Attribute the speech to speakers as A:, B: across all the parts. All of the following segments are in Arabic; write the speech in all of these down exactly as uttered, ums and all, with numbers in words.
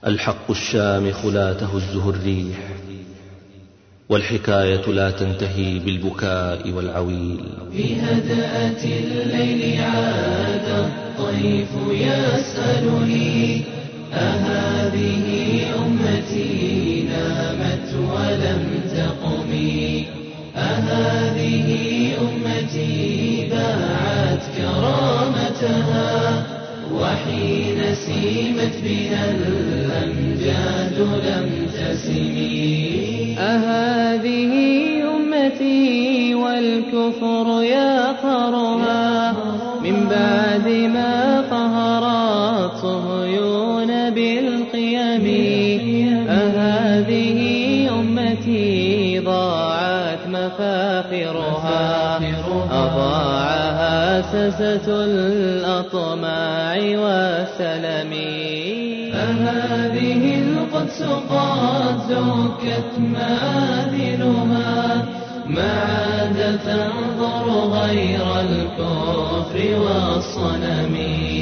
A: الحق الشامخ لا تهزه الريح، والحكاية لا تنتهي بالبكاء والعويل.
B: في هدأة الليل عاد الطيف يسألني أهذه أمتي نامت ولم تقمي، أهذه أمتي باعت كرامتها وحين سيمت بها الأمجاد لم تسمي.
C: أهذه أمتي والكفر يقهرها من بعد ما قهرت صهيون بالقيم. أهذه أمتي ضاعت مفاخرها أضاعها سسة الأطماع والسلم.
B: أهذه القدس قد دكت مآذنها ما عاد تنظر غير الكفر والصنم.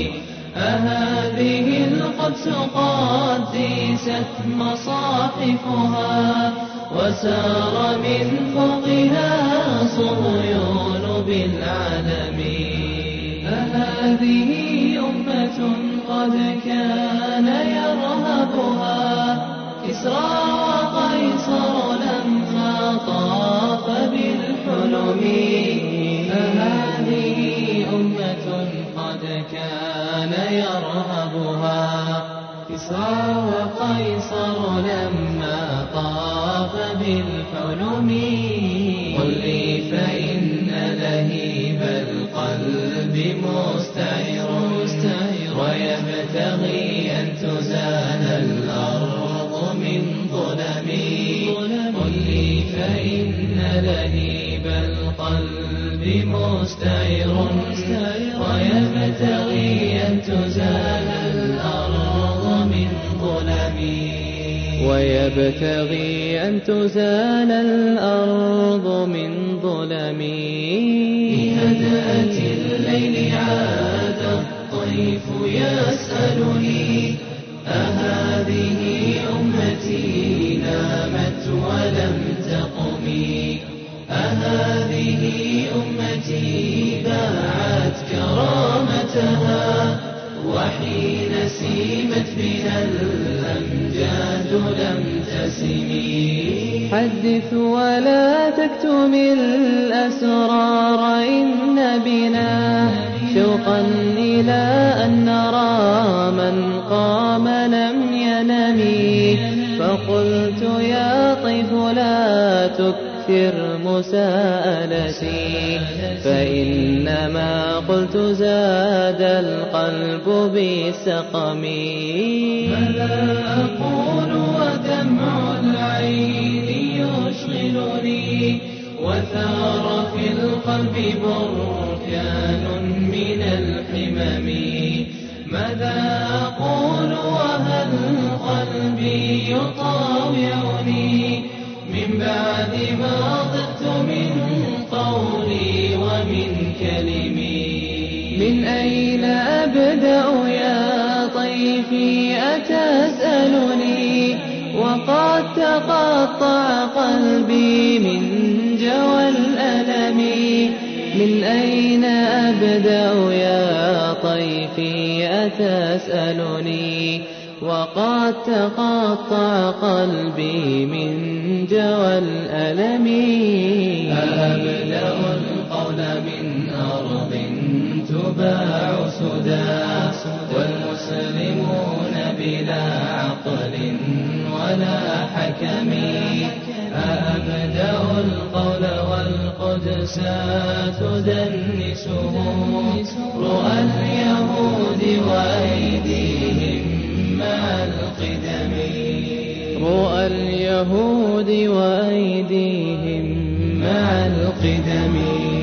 B: أهذه القدس قد ديست مصاحفها وسار من فوقها صهيون بالعلم. أهذه أمة قد كان يرهبها كسرى وقيصر لما طاف بالحلم. أهذه أمة قد كان يرهبها كسرى وقيصر لما طاف بالحلم. قل لي فإن لهيب القلب مستعر ويبتغي أن تزال الأرض من ظلمي. قل لي فإن لهيب القلب مستعر ويبتغي أن تزال الأرض من ظلمي.
C: ويبتغي أن تزال الأرض من ظلمي.
B: في هدأة الليل عاد الطيف يسألني أهذه أمتي نامت ولم تقمي. أهذه أمتي باعت كرامتها وحين سيمت بها الأمجاد لم تسمي.
C: حدث ولا تكتم الأسرار إن بنا شوقا إلى أن نرى من قام لم ينم. فقلت يا طيف لا تكثر مساءلتي فإنما قلت زاد القلب بسقم.
B: ماذا أقول ودمع العين يشغلني وثار في القلب بركان من الحمم. ماذا أقول وهل قلبي يطاوعني من بعد ما ضدت من قولي ومن كلمي.
C: من أين أبدأ يا طيفي أتسألني وقد تقطع قلبي من جوى الألم. من أين أبدأ يا طيفي أتسألني وقد تقطع قلبي من جوى الألم.
B: أبدأ القول من أرض تباع سدى والمسلمون بلا عقل ولا حكم. أبدأ القول والقدس تدنسه رؤى اليهود وأيديهم مع القدم.
C: رؤى اليهود وأيديهم
B: مع القدم.